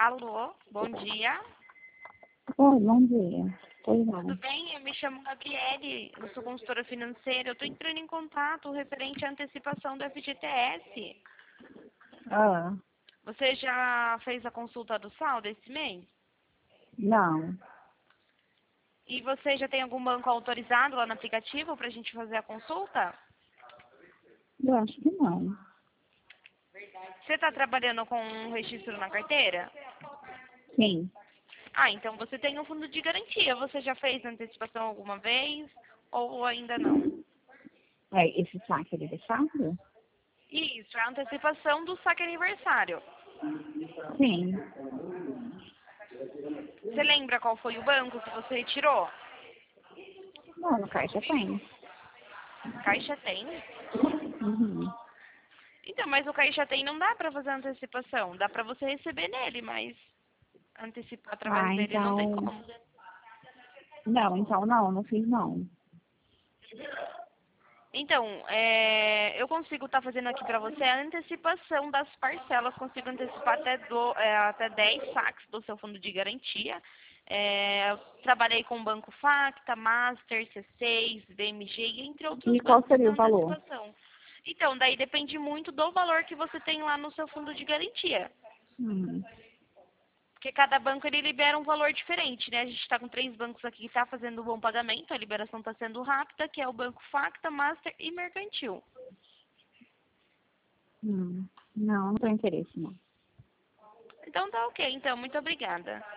Alô, bom dia. Oi, bom dia. Pois Tudo não. bem? Eu me chamo Gabriele, eu sou consultora financeira. Eu estou entrando em contato referente à antecipação do FGTS. Ah, Você já fez a consulta do saldo esse mês? não. E você já tem algum banco autorizado lá no aplicativo para a gente fazer a consulta? Eu acho que não. Você está trabalhando com um registro na carteira? Sim. Ah, então você tem um fundo de garantia. Você já fez antecipação alguma vez ou ainda não? É, esse saque é deixado? Isso, é a antecipação do saque aniversário. Sim. Você lembra qual foi o banco que você retirou? Não, no caixa tem. Caixa tem? Uhum. Então, mas o Caixa tem não dá para fazer antecipação. Dá para você receber nele, mas antecipar através Ah, dele não tem então... como. Não, então não fiz não. Então, eu consigo estar fazendo aqui para você a antecipação das parcelas. Consigo antecipar até 10 saques do seu fundo de garantia. Eu trabalhei com o Banco Facta, Master, C6, BMG, entre outros E qual bancos seria na o valor? antecipação. Então, daí depende muito do valor que você tem lá no seu fundo de garantia. Hum. Porque cada banco ele libera um valor diferente, né? A gente está com 3 bancos aqui que está fazendo bom pagamento, a liberação está sendo rápida, que é o Banco Facta, Master e Mercantil. Não, não tenho interesse não. Então tá ok, então, muito obrigada.